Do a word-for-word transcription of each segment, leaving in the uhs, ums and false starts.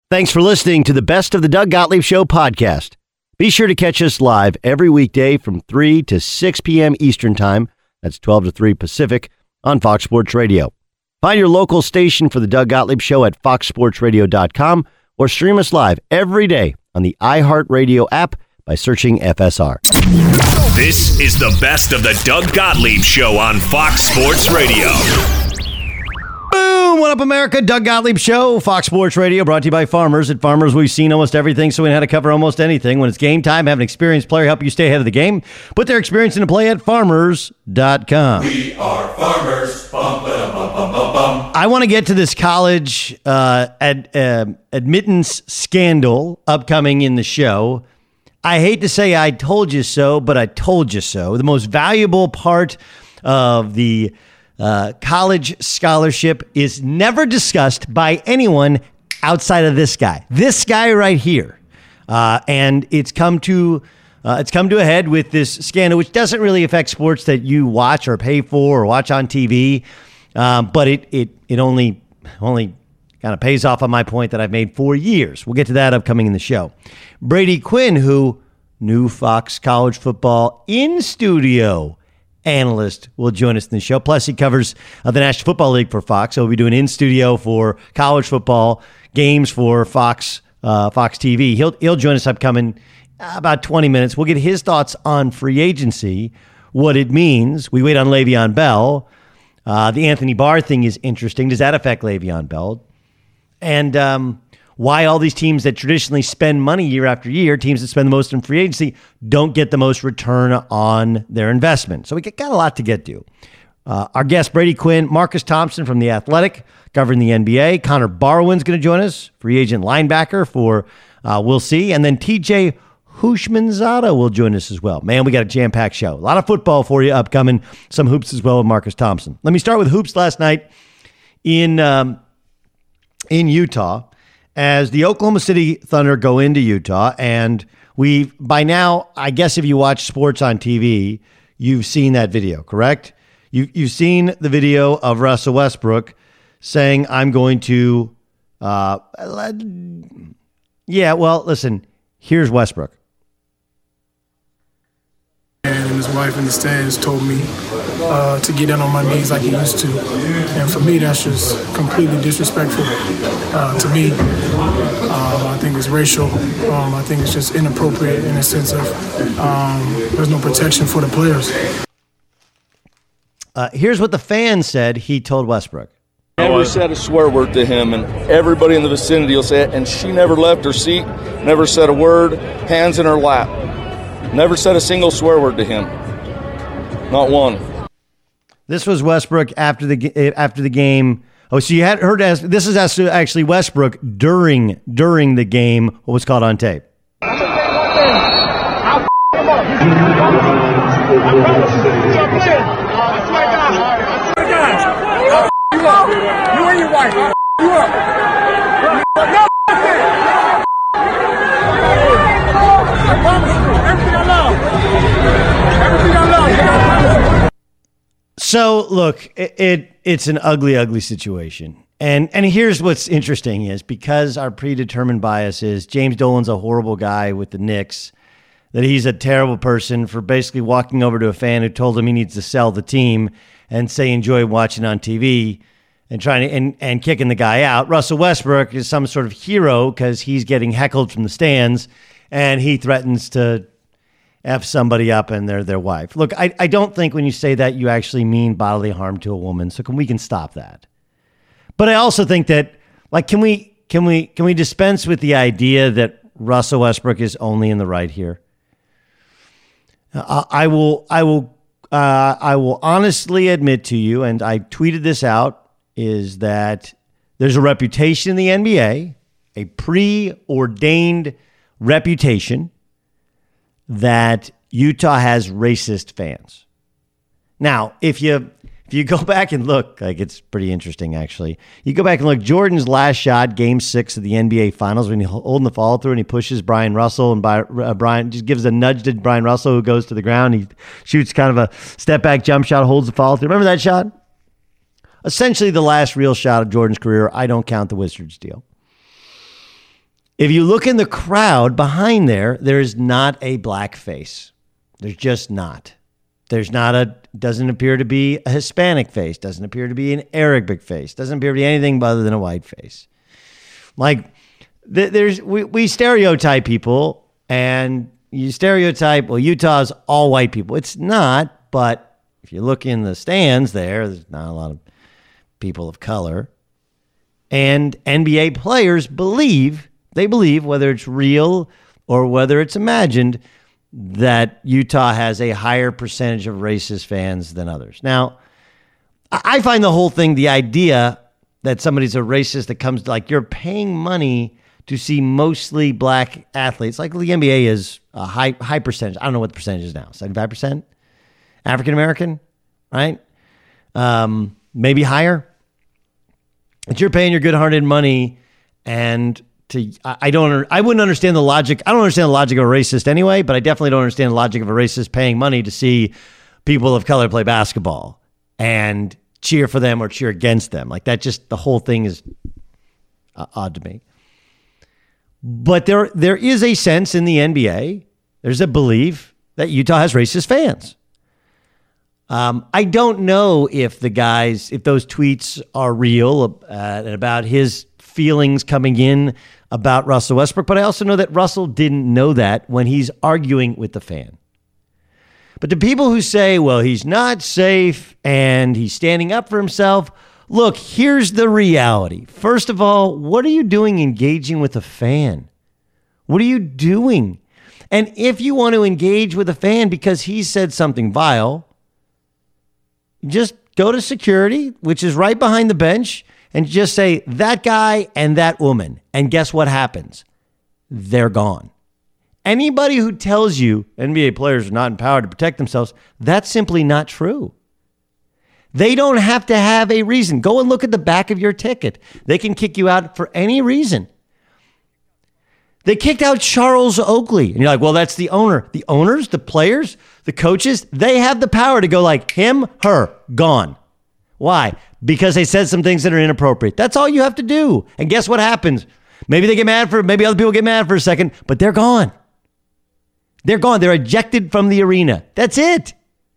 Thanks for listening to the Best of the Doug Gottlieb Show podcast. Be sure to catch us live every weekday from three to six p.m. Eastern Time. That's twelve to three Pacific on Fox Sports Radio. Find your local station for the Doug Gottlieb Show at fox sports radio dot com or stream us live every day on the iHeartRadio app by searching F S R. This is the Best of the Doug Gottlieb Show on Fox Sports Radio. Boom! What up, America? Doug Gottlieb Show, Fox Sports Radio, brought to you by Farmers. At Farmers, we've seen almost everything, so we know how to cover almost anything. When it's game time, have an experienced player help you stay ahead of the game. Put their experience into play at farmers dot com. We are farmers. Bum, ba, bum, bum, bum, bum. I want to get to this college uh, ad, uh, admittance scandal upcoming in the show. I hate to say I told you so, but I told you so. The most valuable part of the Uh, college scholarship is never discussed by anyone outside of this guy. This guy right here. Uh, and it's come to uh, it's come to a head with this scandal, which doesn't really affect sports that you watch or pay for or watch on T V. Um, but it it it only only kind of pays off on my point that I've made for years. We'll get to that upcoming in the show. Brady Quinn, who knew Fox College Football in studio analyst, will join us in the show. Plus, he covers uh, the National Football League for Fox. So we'll be doing in studio for college football games for Fox uh, Fox T V. He'll he'll join us upcoming uh, about twenty minutes. We'll get his thoughts on free agency, what it means. We wait on Le'Veon Bell. Uh, the Anthony Barr thing is interesting. Does that affect Le'Veon Bell? And um, why all these teams that traditionally spend money year after year, teams that spend the most in free agency, don't get the most return on their investment. So we got a lot to get to. Uh, our guest, Brady Quinn, Marcus Thompson from The Athletic, covering the N B A. Connor Barwin's going to join us, free agent linebacker for uh, We'll See. And then T J Houshmandzadeh will join us as well. Man, we got a jam-packed show. A lot of football for you upcoming. Some hoops as well with Marcus Thompson. Let me start with hoops last night in um, in Utah, as the Oklahoma City Thunder go into Utah. And we, by now, I guess if you watch sports on T V, you've seen that video, correct? You, you've seen the video of Russell Westbrook saying, I'm going to, uh, yeah, well, listen, here's Westbrook. And his wife in the stands told me uh, to get down on my knees like he used to. And for me, that's just completely disrespectful uh, to me. Um, I think it's racial. Um, I think it's just inappropriate in the sense of um, there's no protection for the players. Uh, here's what the fan said he told Westbrook. Never said a swear word to him, and everybody in the vicinity will say it. And she never left her seat, never said a word, hands in her lap. Never said a single swear word to him. Not one. This was Westbrook after the after the game. Oh, so you had heard as this is actually Westbrook during during the game. What was caught on tape? You and your wife. You up. So look, it, it it's an ugly, ugly situation. And and here's what's interesting is because our predetermined bias is James Dolan's a horrible guy with the Knicks, that he's a terrible person for basically walking over to a fan who told him he needs to sell the team and say enjoy watching on T V and trying to and, and kicking the guy out. Russell Westbrook is some sort of hero because he's getting heckled from the stands and he threatens to F somebody up and they're their wife. Look, I, I don't think when you say that you actually mean bodily harm to a woman. So can we can stop that. But I also think that like can we can we can we dispense with the idea that Russell Westbrook is only in the right here? Uh, I will I will uh, I will honestly admit to you, and I tweeted this out, is that there's a reputation in the N B A, a preordained reputation that Utah has racist fans. Now, if you if you go back and look, like it's pretty interesting actually. You go back and look, Jordan's last shot, Game Six of the N B A Finals, when he's holding the follow through and he pushes Brian Russell, and by, uh, Brian just gives a nudge to Brian Russell, who goes to the ground. He shoots kind of a step back jump shot, holds the follow through. Remember that shot? Essentially, the last real shot of Jordan's career. I don't count the Wizards deal. If you look in the crowd behind there, there is not a black face. There's just not. There's not a, doesn't appear to be a Hispanic face, doesn't appear to be an Arabic face, doesn't appear to be anything other than a white face. Like, th- there's, we, we stereotype people, and you stereotype, well, Utah's all white people. It's not, but if you look in the stands there, there's not a lot of people of color. And N B A players believe, they believe, whether it's real or whether it's imagined, that Utah has a higher percentage of racist fans than others. Now, I find the whole thing, the idea that somebody's a racist that comes, like, you're paying money to see mostly black athletes, like the N B A is a high high percentage. I don't know what the percentage is now, seventy-five percent African-American, right? Um, maybe higher. But you're paying your good-hearted money, and to I, I don't I wouldn't understand the logic. I don't understand the logic of a racist anyway, but I definitely don't understand the logic of a racist paying money to see people of color play basketball and cheer for them or cheer against them. Like, that just, the whole thing is uh, odd to me. But there there is a sense in the N B A, there's a belief that Utah has racist fans. Um, I don't know if the guys, if those tweets are real uh, and about his feelings coming in about Russell Westbrook, but I also know that Russell didn't know that when he's arguing with the fan. But the people who say, well, he's not safe and he's standing up for himself, look, here's the reality. First of all, what are you doing engaging with a fan? What are you doing? And if you want to engage with a fan because he said something vile, just go to security, which is right behind the bench, and just say that guy and that woman. And guess what happens? They're gone. Anybody who tells you N B A players are not empowered to protect themselves, that's simply not true. They don't have to have a reason. Go and look at the back of your ticket. They can kick you out for any reason. They kicked out Charles Oakley. And you're like, well, that's the owner. The owners, the players, the coaches, they have the power to go like him, her, gone. Why? Because they said some things that are inappropriate. That's all you have to do. And guess what happens? Maybe they get mad for, maybe other people get mad for a second, but they're gone. They're gone. They're ejected from the arena. That's it.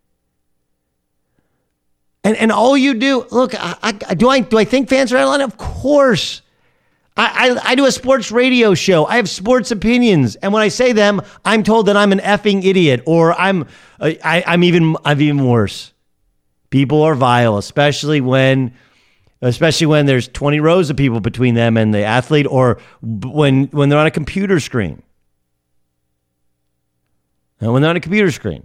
And and all you do, look, I, I, do I do I think fans are out of line? Of course. I, I I do a sports radio show. I have sports opinions, and when I say them, I'm told that I'm an effing idiot, or I'm I, I'm even I'm even worse. People are vile, especially when especially when there's twenty rows of people between them and the athlete, or when when they're on a computer screen. And when they're on a computer screen.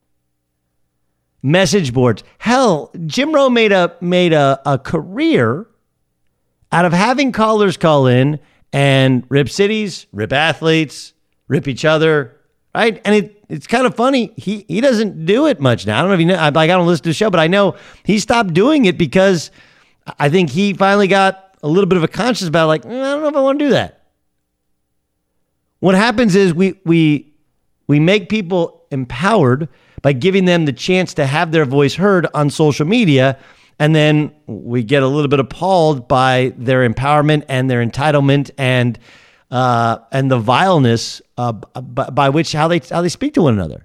Message boards. Hell, Jim Rowe made a made a, a career out of having callers call in and rip cities, rip athletes, rip each other, right? And it it's kind of funny. He he doesn't do it much now. I don't know if you know. I, like, I don't listen to the show, but I know he stopped doing it because I think he finally got a little bit of a conscience about, like, I don't know if I want to do that. What happens is we we we make people empowered by giving them the chance to have their voice heard on social media. And then we get a little bit appalled by their empowerment and their entitlement and uh, and the vileness uh, by, by which how they how they speak to one another.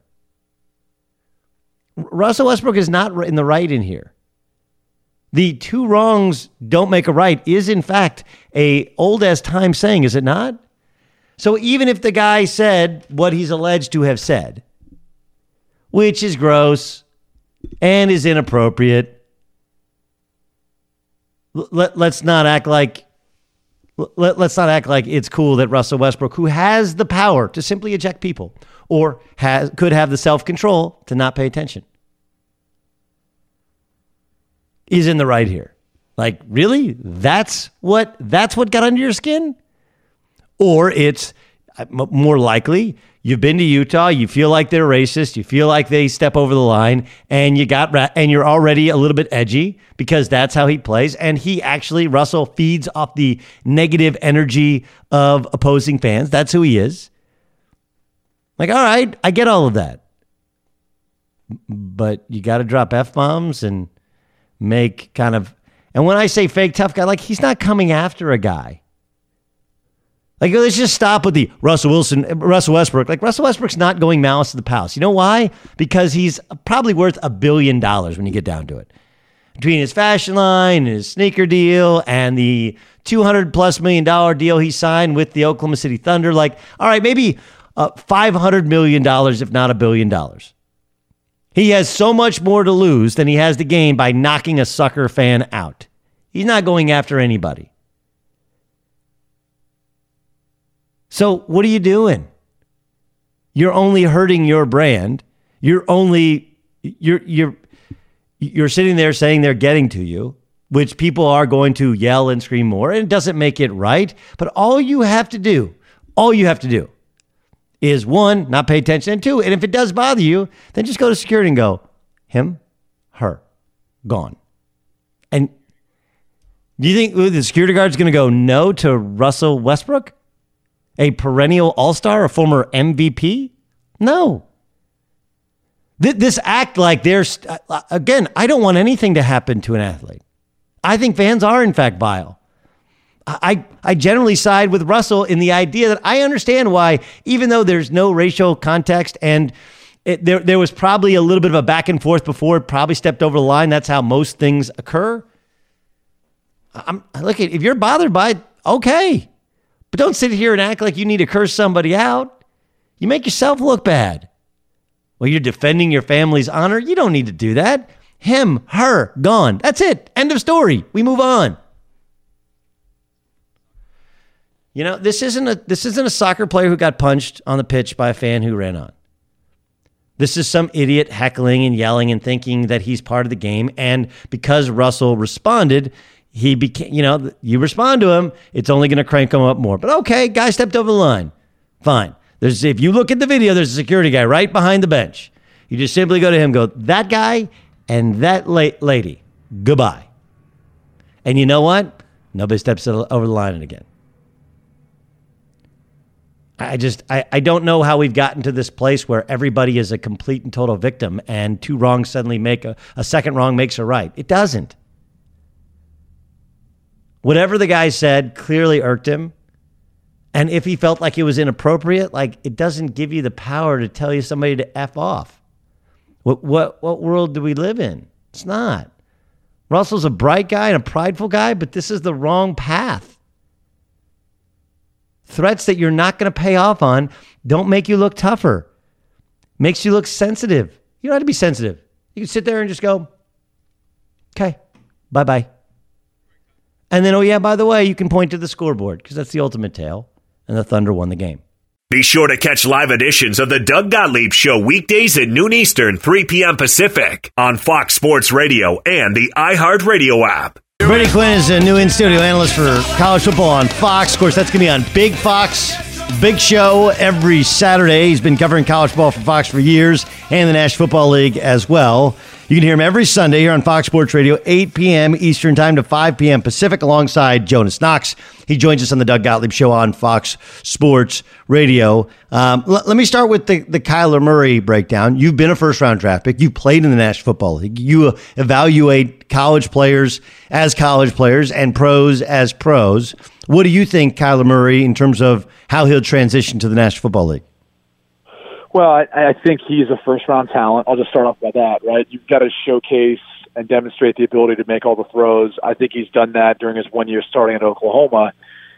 Russell Westbrook is not in the right in here. The two wrongs don't make a right is in fact a old as time saying, is it not? So even if the guy said what he's alleged to have said, which is gross and is inappropriate, Let, let's not act like let, let's not act like it's cool that Russell Westbrook, who has the power to simply eject people or has could have the self-control to not pay attention, is in the right here. Like, really? That's what that's what got under your skin? Or it's more likely you've been to Utah, you feel like they're racist, you feel like they step over the line, and you got and you're already a little bit edgy because that's how he plays. And he actually, Russell, feeds off the negative energy of opposing fans. That's who he is. Like, all right, I get all of that. But you got to drop F-bombs and make kind of, and when I say fake tough guy, like, he's not coming after a guy Like, let's just stop with the Russell Wilson, Russell Westbrook. Like, Russell Westbrook's not going malice to the palace. You know why? Because he's probably worth a billion dollars when you get down to it. Between his fashion line and his sneaker deal and the two hundred plus million dollar deal he signed with the Oklahoma City Thunder, like, all right, maybe uh, five hundred million dollars, if not a billion dollars. He has so much more to lose than he has to gain by knocking a sucker fan out. He's not going after anybody. So what are you doing? You're only hurting your brand. You're only you're you're you're sitting there saying they're getting to you, which people are going to yell and scream more, and it doesn't make it right. But all you have to do, all you have to do is one, not pay attention, and two, and if it does bother you, then just go to security and go, him, her, gone. And do you think the security guard's going to go no to Russell Westbrook? A perennial all-star, a former M V P? No. This act like there's, again, I don't want anything to happen to an athlete. I think fans are, in fact, vile. I, I generally side with Russell in the idea that I understand why, even though there's no racial context and it, there, there was probably a little bit of a back and forth before it probably stepped over the line. That's how most things occur. I'm, look, if you're bothered by it, okay. But don't sit here and act like you need to curse somebody out. You make yourself look bad. Well, you're defending your family's honor. You don't need to do that. Him, her, gone. That's it. End of story. We move on. You know, this isn't a this isn't a soccer player who got punched on the pitch by a fan who ran on. This is some idiot heckling and yelling and thinking that he's part of the game. And because Russell responded, he became, you know, you respond to him, it's only going to crank him up more. But okay, guy stepped over the line. Fine. There's, if you look at the video, there's a security guy right behind the bench. You just simply go to him, go, that guy and that la- lady, goodbye. And you know what? Nobody steps over the line again. I just, I, I don't know how we've gotten to this place where everybody is a complete and total victim and two wrongs suddenly make a, a second wrong makes a right. It doesn't. Whatever the guy said clearly irked him. And if he felt like it was inappropriate, like, it doesn't give you the power to tell you somebody to F off. What what what world do we live in? It's not. Russell's a bright guy and a prideful guy, but this is the wrong path. Threats that you're not going to pay off on don't make you look tougher. Makes you look sensitive. You don't have to be sensitive. You can sit there and just go, okay, bye-bye. And then, oh yeah, by the way, you can point to the scoreboard because that's the ultimate tale. And the Thunder won the game. Be sure to catch live editions of the Doug Gottlieb Show weekdays at noon Eastern, three p.m. Pacific on Fox Sports Radio and the iHeartRadio app. Brady Quinn is a new in-studio analyst for college football on Fox. Of course, that's going to be on Big Fox. Big show every Saturday. He's been covering college football for Fox for years and the National Football League as well. You can hear him every Sunday here on Fox Sports Radio, eight p.m. Eastern Time to five p.m. Pacific, alongside Jonas Knox. He joins us on the Doug Gottlieb Show on Fox Sports Radio. Um, l- let me start with the, the Kyler Murray breakdown. You've been a first-round draft pick. You played in the National Football League. You uh, evaluate college players as college players and pros as pros. What do you think, Kyler Murray, in terms of how he'll transition to the National Football League? Well, I, I think he's a first-round talent. I'll just start off by that, right? You've got to showcase and demonstrate the ability to make all the throws. I think he's done that during his one year starting at Oklahoma.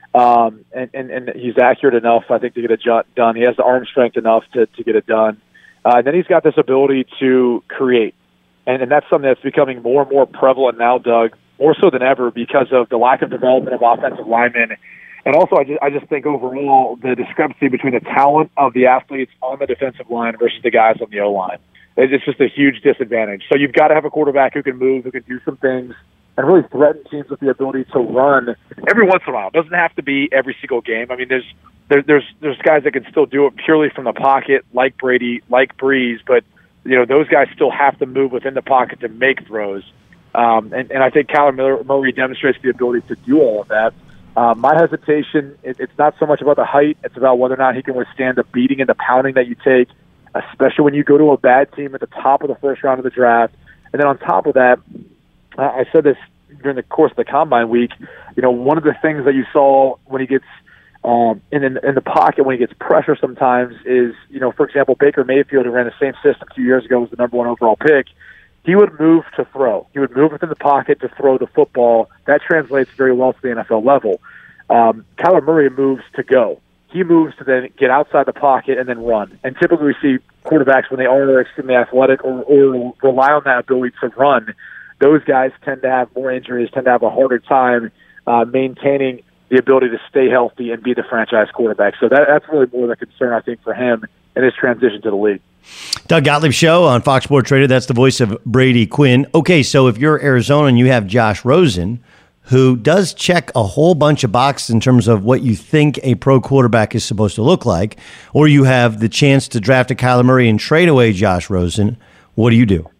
Um, and, and, and he's accurate enough, I think, to get it done. He has the arm strength enough to, to get it done. Uh, and then he's got this ability to create. And, and that's something that's becoming more and more prevalent now, Doug, more so than ever because of the lack of development of offensive linemen. And also, I just, I just think overall the discrepancy between the talent of the athletes on the defensive line versus the guys on the O-line. It's just a huge disadvantage. So you've got to have a quarterback who can move, who can do some things, and really threaten teams with the ability to run every once in a while. It doesn't have to be every single game. I mean, there's there, there's there's guys that can still do it purely from the pocket, like Brady, like Breeze, but you know those guys still have to move within the pocket to make throws. Um, and, and I think Kyler Murray demonstrates the ability to do all of that. Uh, my hesitation, it, it's not so much about the height. It's about whether or not he can withstand the beating and the pounding that you take, especially when you go to a bad team at the top of the first round of the draft. And then on top of that, uh, I said this during the course of the Combine week, you know, one of the things that you saw when he gets Um, and in, in the pocket when he gets pressure sometimes is, you know, for example, Baker Mayfield, who ran the same system two years ago, was the number one overall pick. He would move to throw. He would move within the pocket to throw the football. That translates very well to the N F L level. Um, Kyler Murray moves to go. He moves to then get outside the pocket and then run. And typically we see quarterbacks, when they are extremely athletic or, or rely on that ability to run, those guys tend to have more injuries, tend to have a harder time uh, maintaining the ability to stay healthy and be the franchise quarterback. So that, that's really more the concern, I think, for him in his transition to the league. Doug Gottlieb Show on Fox Sports Radio. That's the voice of Brady Quinn. Okay, so if you're Arizona and you have Josh Rosen, who does check a whole bunch of boxes in terms of what you think a pro quarterback is supposed to look like, or you have the chance to draft a Kyler Murray and trade away Josh Rosen, what do you do?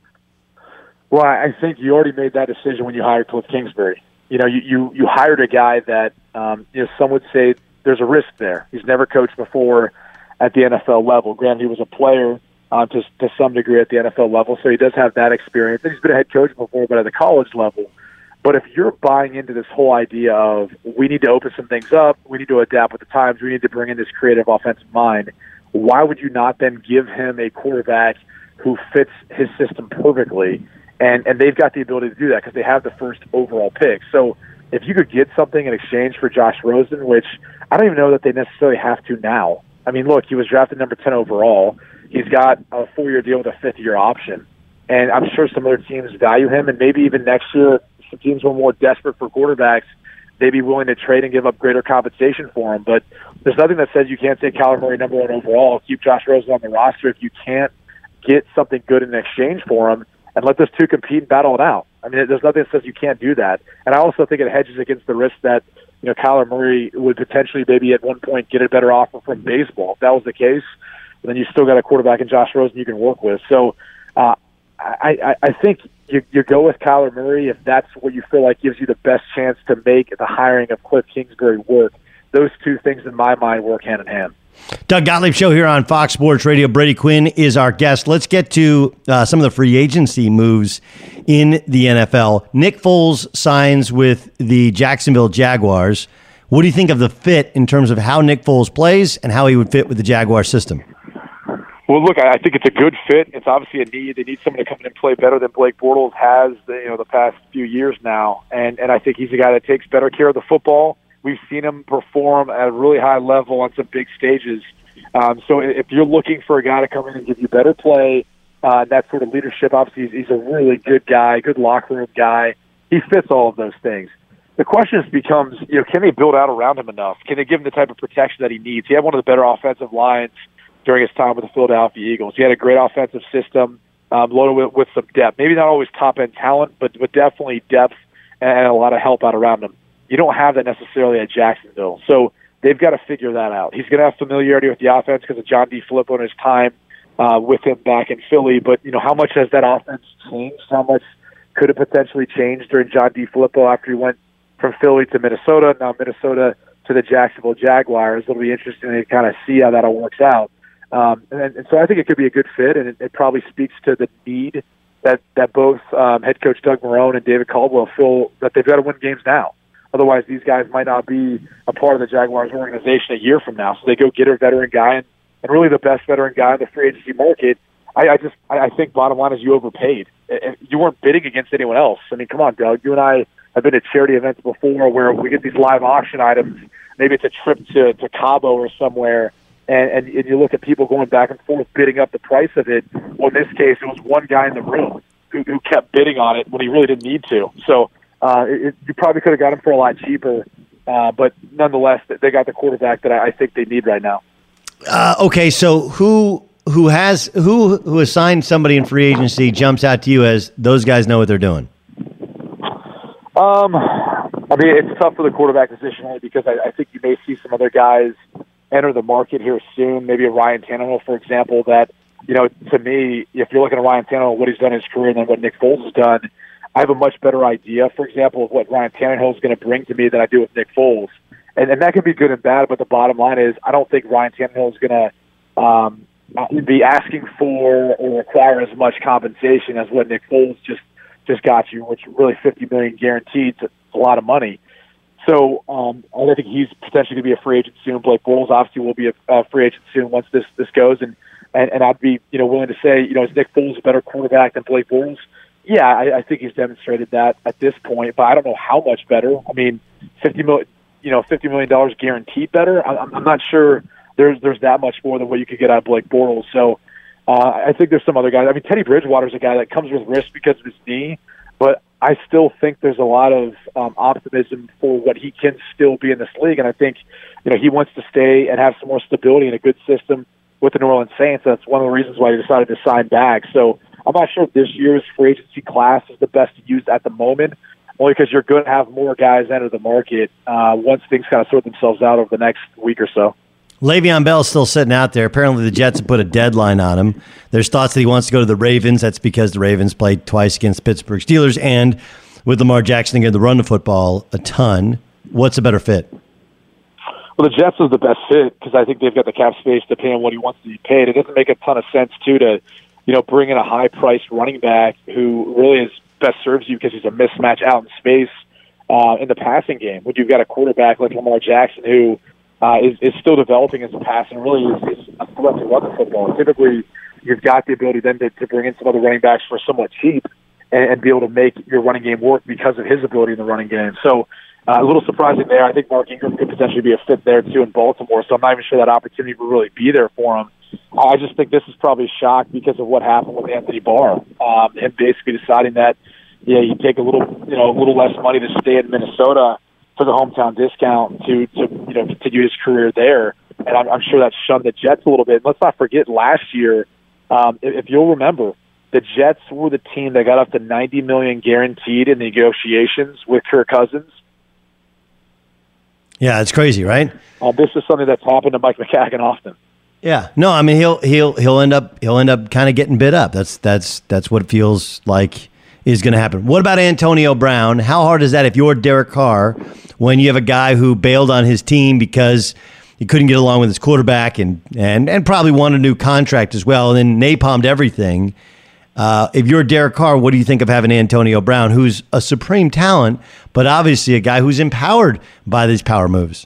Well, I think you already made that decision when you hired Cliff Kingsbury. You know, you, you, you hired a guy that, um, you know, some would say there's a risk there. He's never coached before at the N F L level. Granted, he was a player uh, to, to some degree at the N F L level, so he does have that experience. And he's been a head coach before, but at the college level. But if you're buying into this whole idea of we need to open some things up, we need to adapt with the times, we need to bring in this creative offensive mind, why would you not then give him a quarterback who fits his system perfectly? And and they've got the ability to do that because they have the first overall pick. So if you could get something in exchange for Josh Rosen, which I don't even know that they necessarily have to now. I mean, look, he was drafted number ten overall. He's got a four-year deal with a fifth-year option. And I'm sure some other teams value him, and maybe even next year, some teams were more desperate for quarterbacks, they'd be willing to trade and give up greater compensation for him. But there's nothing that says you can't take Kyler Murray number one overall, keep Josh Rosen on the roster if you can't get something good in exchange for him, and let those two compete and battle it out. I mean, there's nothing that says you can't do that. And I also think it hedges against the risk that, you know, Kyler Murray would potentially maybe at one point get a better offer from baseball. If that was the case, then you still got a quarterback in Josh Rosen you can work with. So uh, I, I, I think you, you go with Kyler Murray if that's what you feel like gives you the best chance to make the hiring of Cliff Kingsbury work. Those two things, in my mind, work hand in hand. Doug Gottlieb Show here on Fox Sports Radio. Brady Quinn is our guest. Let's get to uh, some of the free agency moves in the N F L. Nick Foles signs with the Jacksonville Jaguars. What do you think of the fit in terms of how Nick Foles plays and how he would fit with the Jaguar system? Well, look, I think it's a good fit. It's obviously a need. They need someone to come in and play better than Blake Bortles has, you know, the past few years now. And and I think he's a guy that takes better care of the football. We've seen him perform at a really high level on some big stages. Um, so if you're looking for a guy to come in and give you better play, uh, that sort of leadership, obviously he's, he's a really good guy, good locker room guy. He fits all of those things. The question becomes, you know, can they build out around him enough? Can they give him the type of protection that he needs? He had one of the better offensive lines during his time with the Philadelphia Eagles. He had a great offensive system, um, loaded with, with some depth. Maybe not always top-end talent, but, but definitely depth and a lot of help out around him. You don't have that necessarily at Jacksonville. So they've got to figure that out. He's going to have familiarity with the offense because of John DeFilippo and his time uh, with him back in Philly. But, you know, how much has that offense changed? How much could it potentially change during John DeFilippo after he went from Philly to Minnesota, now Minnesota to the Jacksonville Jaguars? It'll be interesting to kind of see how that all works out. Um, and, and so I think it could be a good fit, and it, it probably speaks to the need that, that both um, head coach Doug Marrone and David Caldwell feel that they've got to win games now. Otherwise, these guys might not be a part of the Jaguars organization a year from now. So they go get a veteran guy, and, and really the best veteran guy in the free agency market. I, I just I, I think bottom line is you overpaid. You weren't bidding against anyone else. I mean, come on, Doug. You and I have been at charity events before where we get these live auction items. Maybe it's a trip to, to Cabo or somewhere, and, and, and you look at people going back and forth bidding up the price of it. Well, in this case, it was one guy in the room who, who kept bidding on it when he really didn't need to. So Uh, it, you probably could have got him for a lot cheaper, uh, but nonetheless, they got the quarterback that I, I think they need right now. Uh, okay, so who who has who who has signed somebody in free agency jumps out to you as those guys know what they're doing? Um, I mean, it's tough for the quarterback position only because I, I think you may see some other guys enter the market here soon. Maybe a Ryan Tannehill, for example. That, you know, to me, if you're looking at Ryan Tannehill, what he's done in his career, and then what Nick Foles has done, I have a much better idea, for example, of what Ryan Tannehill is going to bring to me than I do with Nick Foles. And, and that can be good and bad, but the bottom line is I don't think Ryan Tannehill is going to um, be asking for or require as much compensation as what Nick Foles just, just got you, which really fifty million dollars guaranteed. It's a lot of money. So um, I think he's potentially going to be a free agent soon. Blake Bortles obviously will be a, a free agent soon once this this goes. And, and and I'd be you know willing to say you know is Nick Foles a better quarterback than Blake Bortles? Yeah, I, I think he's demonstrated that at this point, but I don't know how much better. I mean, fifty million, you know, fifty million dollars guaranteed better. I'm, I'm not sure there's there's that much more than what you could get out of Blake Bortles. So uh, I think there's some other guys. I mean, Teddy Bridgewater's a guy that comes with risk because of his knee, but I still think there's a lot of um, optimism for what he can still be in this league, and I think you know he wants to stay and have some more stability in a good system with the New Orleans Saints. That's one of the reasons why he decided to sign back. So. I'm not sure if this year's free agency class is the best to use at the moment, only because you're going to have more guys enter the market uh, once things kind of sort themselves out over the next week or so. Le'Veon Bell's still sitting out there. Apparently the Jets have put a deadline on him. There's thoughts that he wants to go to the Ravens. That's because the Ravens played twice against Pittsburgh Steelers, and with Lamar Jackson going to run the football a ton. What's a better fit? Well, the Jets is the best fit because I think they've got the cap space to pay him what he wants to be paid. It doesn't make a ton of sense, too, to you know, bring in a high-priced running back who really is best serves you because he's a mismatch out in space uh, in the passing game. When you've got a quarterback like Lamar Jackson who uh, is, is still developing as a passer and really is, is a threat to run the football. Typically, you've got the ability then to, to bring in some other running backs for somewhat cheap and, and be able to make your running game work because of his ability in the running game. So uh, a little surprising there. I think Mark Ingram could potentially be a fit there, too, in Baltimore, so I'm not even sure that opportunity will really be there for him. I just think this is probably a shock because of what happened with Anthony Barr, um, and basically deciding that, yeah, you take a little, you know, a little less money to stay in Minnesota for the hometown discount to, to you know, continue his career there. And I'm, I'm sure that shunned the Jets a little bit. And let's not forget last year, um, if, if you'll remember, the Jets were the team that got up to ninety million dollars guaranteed in negotiations with Kirk Cousins. Yeah, it's crazy, right? Uh, this is something that's happened to Mike McCagan often. Yeah, no, I mean he'll he'll he'll end up he'll end up kind of getting bid up. That's that's that's what it feels like is going to happen. What about Antonio Brown? How hard is that if you're Derek Carr when you have a guy who bailed on his team because he couldn't get along with his quarterback and and and probably wanted a new contract as well, and then napalmed everything? Uh, if you're Derek Carr, what do you think of having Antonio Brown, who's a supreme talent, but obviously a guy who's empowered by these power moves?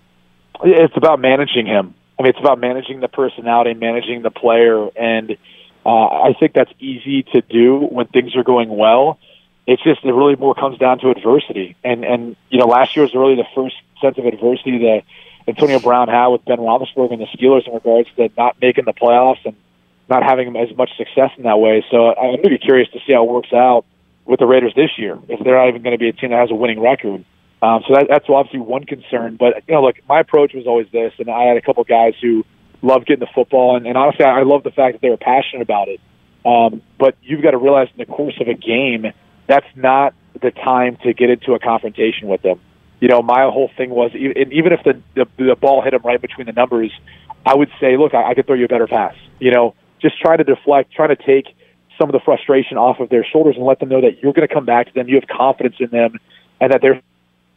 It's about managing him. I mean, it's about managing the personality, managing the player, and uh, I think that's easy to do when things are going well. It's just it really more comes down to adversity. And, and you know, last year was really the first sense of adversity that Antonio Brown had with Ben Roethlisberger and the Steelers in regards to not making the playoffs and not having as much success in that way. So I'm going to be curious to see how it works out with the Raiders this year, if they're not even going to be a team that has a winning record. Um, so that, that's obviously one concern. But, you know, look, my approach was always this, and I had a couple guys who loved getting the football, and, and honestly, I love the fact that they were passionate about it. Um, but you've got to realize in the course of a game, that's not the time to get into a confrontation with them. You know, my whole thing was, even, even if the, the the ball hit them right between the numbers, I would say, look, I, I could throw you a better pass. You know, just try to deflect, try to take some of the frustration off of their shoulders and let them know that you're going to come back to them, you have confidence in them, and that they're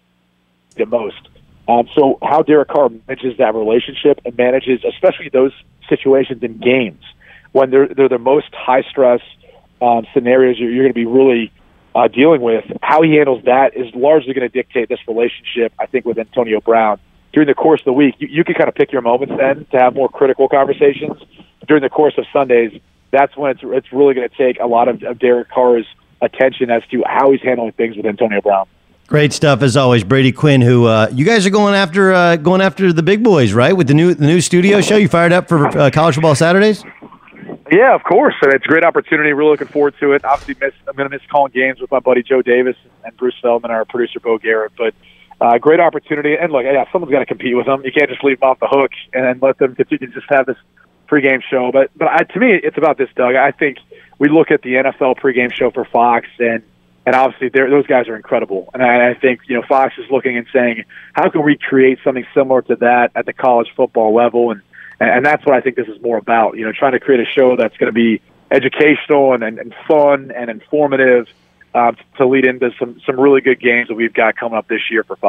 the most. Um, so how Derek Carr manages that relationship and manages especially those situations in games when they're they're the most high-stress um, scenarios you're, you're going to be really uh, dealing with, how he handles that is largely going to dictate this relationship, I think, with Antonio Brown. During the course of the week, you, you can kind of pick your moments then to have more critical conversations. During the course of Sundays, that's when it's it's really going to take a lot of, of Derek Carr's attention as to how he's handling things with Antonio Brown. Great stuff as always, Brady Quinn. Who uh, you guys are going after? Uh, going after the big boys, right? With the new the new studio show, you fired up for uh, College Football Saturdays? Yeah, of course. And it's a great opportunity. Really looking forward to it. Obviously, miss, I'm going to miss calling games with my buddy Joe Davis and Bruce Feldman, our producer Bo Garrett. But uh, great opportunity. And look, yeah, someone's got to compete with them. You can't just leave them off the hook and let them continue to just have this pregame show. But but I, to me, it's about this, Doug. I think we look at the N F L pregame show for Fox, and and obviously those guys are incredible. And I, I think you know Fox is looking and saying, how can we create something similar to that at the college football level? And and that's what I think this is more about. You know, trying to create a show that's going to be educational and, and, and fun and informative uh, to lead into some some really good games that we've got coming up this year for Fox.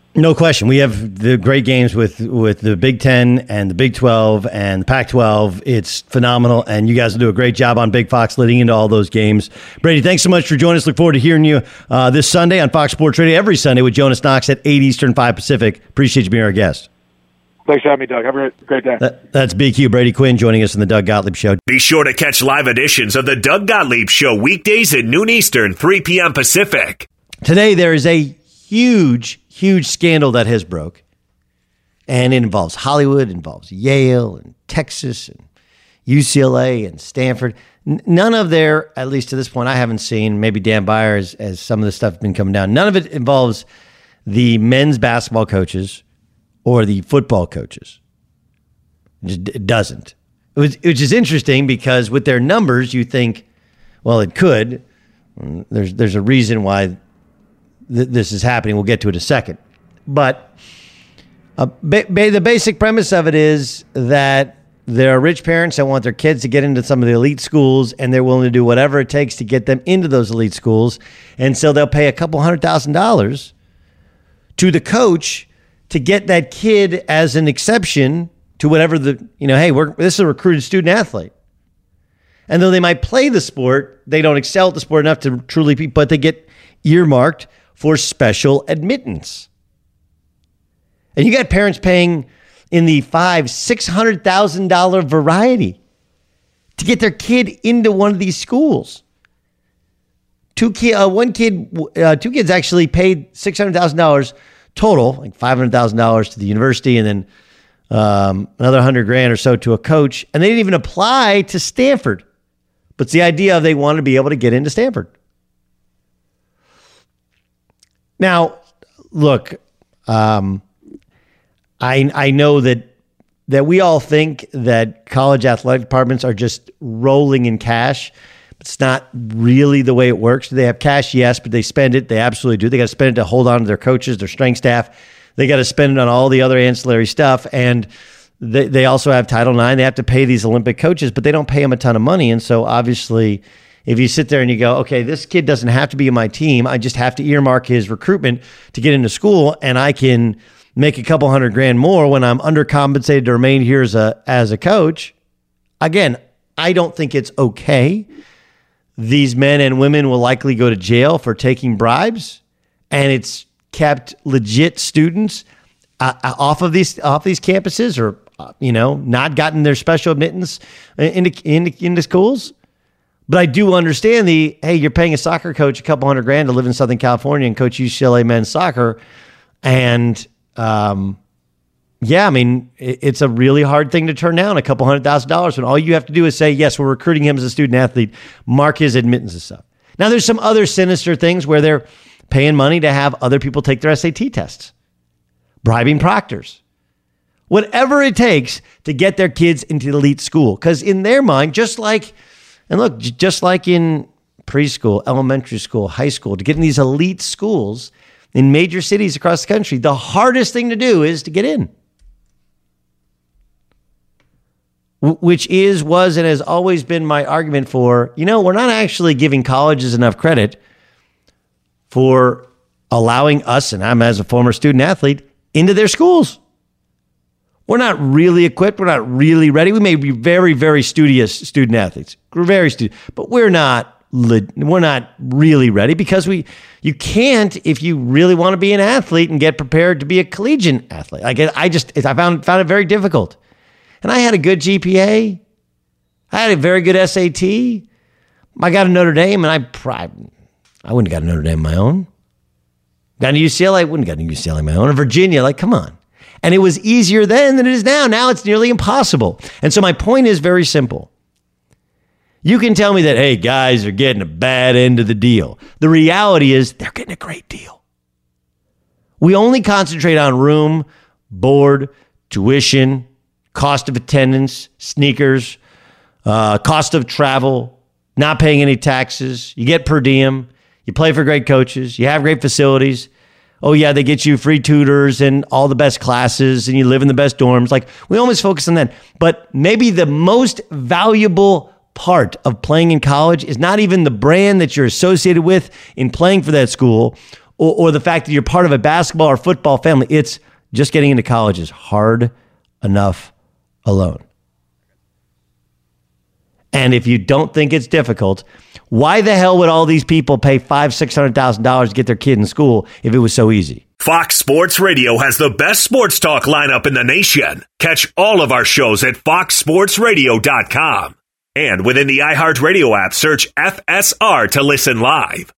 No question. We have the great games with, with the Big Ten and the Big twelve and the Pac twelve. It's phenomenal, and you guys will do a great job on Big Fox leading into all those games. Brady, thanks so much for joining us. Look forward to hearing you uh, this Sunday on Fox Sports Radio, every Sunday with Jonas Knox at eight Eastern, five Pacific. Appreciate you being our guest. Thanks for having me, Doug. Have a great day. That, that's B Q, Brady Quinn, joining us on the Doug Gottlieb Show. Be sure to catch live editions of the Doug Gottlieb Show weekdays at noon Eastern, three p.m. Pacific. Today, there is a huge, huge scandal that has broke, and it involves Hollywood, involves Yale and Texas and U C L A and Stanford. N- none of their, at least to this point, I haven't seen, maybe Dan Beyer as, as some of the stuff has been coming down. None of it involves the men's basketball coaches or the football coaches. It, just, it doesn't. It was, which is interesting because with their numbers, you think, well, it could. There's there's a reason why th- this is happening. We'll get to it in a second. But uh, ba- ba- the basic premise of it is that there are rich parents that want their kids to get into some of the elite schools, and they're willing to do whatever it takes to get them into those elite schools. And so they'll pay a couple hundred thousand dollars to the coach to get that kid as an exception to whatever the, you know, hey, we're, this is a recruited student athlete. And though they might play the sport, they don't excel at the sport enough to truly be, but they get earmarked for special admittance. And you got parents paying in the five, six hundred thousand dollar variety to get their kid into one of these schools. Two kid, uh, one kid, uh, two kids actually paid six hundred thousand dollars total, like five hundred thousand dollars to the university, and then um, another hundred grand or so to a coach. And they didn't even apply to Stanford. But it's the idea of they want to be able to get into Stanford. Now, look, um, I I know that that we all think that college athletic departments are just rolling in cash. It's not really the way it works. Do they have cash? Yes, but they spend it. They absolutely do. They got to spend it to hold on to their coaches, their strength staff. They got to spend it on all the other ancillary stuff. And they, they also have Title nine. They have to pay these Olympic coaches, but they don't pay them a ton of money. And so obviously, if you sit there and you go, okay, this kid doesn't have to be in my team. I just have to earmark his recruitment to get into school, and I can make a couple hundred grand more when I'm undercompensated to remain here as a, as a coach. Again, I don't think it's okay. These men and women will likely go to jail for taking bribes, and it's kept legit students uh, off of these off these campuses, or uh, you know, not gotten their special admittance into, into into schools. But I do understand the hey, you're paying a soccer coach a couple hundred grand to live in Southern California and coach U C L A men's soccer, and um, yeah, I mean, it's a really hard thing to turn down, a couple hundred thousand dollars, when all you have to do is say, yes, we're recruiting him as a student athlete, mark his admittance and stuff. Now, there's some other sinister things where they're paying money to have other people take their S A T tests, bribing proctors, whatever it takes to get their kids into the elite school. Because in their mind, just like, and look, just like in preschool, elementary school, high school, to get in these elite schools in major cities across the country, the hardest thing to do is to get in. Which is, was, and has always been my argument for, you know, we're not actually giving colleges enough credit for allowing us, and I'm as a former student athlete, into their schools. We're not really equipped. We're not really ready. We may be very, very studious student athletes. We're very studious, but we're not, we're not really ready because we, you can't, if you really want to be an athlete and get prepared to be a collegiate athlete. Like I just, I found, found it very difficult. And I had a good G P A. I had a very good S A T. I got a Notre Dame, and I probably, I wouldn't have got a Notre Dame on my own. Got a U C L A, I wouldn't have got a U C L A on my own. And Virginia, like, come on. And it was easier then than it is now. Now it's nearly impossible. And so my point is very simple. You can tell me that, hey, guys are getting a bad end of the deal. The reality is they're getting a great deal. We only concentrate on room, board, tuition, cost of attendance, sneakers, uh, cost of travel, not paying any taxes. You get per diem. You play for great coaches. You have great facilities. Oh, yeah, they get you free tutors and all the best classes, and you live in the best dorms. Like, we always focus on that. But maybe the most valuable part of playing in college is not even the brand that you're associated with in playing for that school or, or the fact that you're part of a basketball or football family. It's just getting into college is hard enough alone. And if you don't think it's difficult, why the hell would all these people pay five, six hundred thousand dollars to get their kid in school if it was so easy? Fox Sports Radio has the best sports talk lineup in the nation. Catch all of our shows at fox sports radio dot com. And within the iHeartRadio app, search F S R to listen live.